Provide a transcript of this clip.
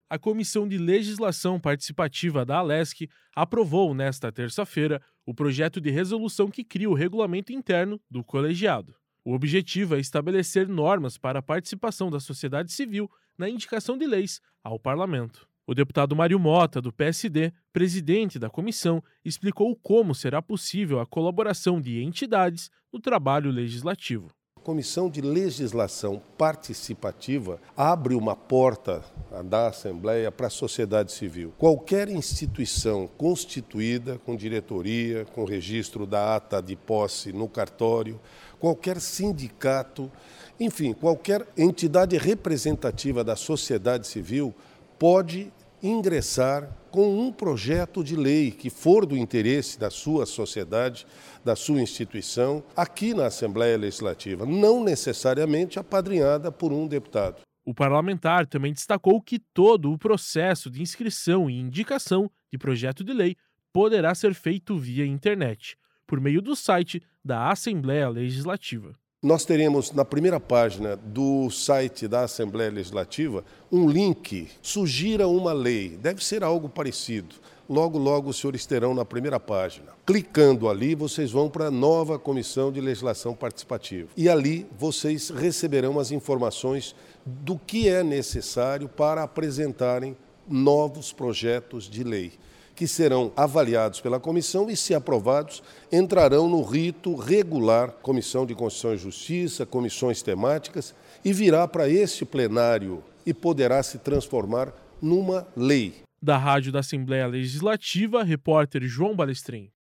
A Comissão de Legislação Participativa da Alesc aprovou, nesta terça-feira, o projeto de resolução que cria o regulamento interno do colegiado. O objetivo é estabelecer normas para a participação da sociedade civil na indicação de leis ao parlamento. O deputado Mário Mota, do PSD, presidente da comissão, explicou como será possível a colaboração de entidades no trabalho legislativo. A Comissão de Legislação Participativa abre uma porta da Assembleia para a sociedade civil. Qualquer instituição constituída com diretoria, com registro da ata de posse no cartório, qualquer sindicato, enfim, qualquer entidade representativa da sociedade civil pode ingressar com um projeto de lei que for do interesse da sua sociedade, da sua instituição, aqui na Assembleia Legislativa, não necessariamente apadrinhada por um deputado. O parlamentar também destacou que todo o processo de inscrição e indicação de projeto de lei poderá ser feito via internet, por meio do site da Assembleia Legislativa. Nós teremos na primeira página do site da Assembleia Legislativa um link, sugira uma lei, deve ser algo parecido. Logo, logo os senhores terão na primeira página. Clicando ali, vocês vão para a nova Comissão de Legislação Participativa. E ali vocês receberão as informações do que é necessário para apresentarem novos projetos de lei, que serão avaliados pela comissão e, se aprovados, entrarão no rito regular, Comissão de Constituição e Justiça, comissões temáticas, e virá para este plenário e poderá se transformar numa lei. Da Rádio da Assembleia Legislativa, repórter João Balestrin.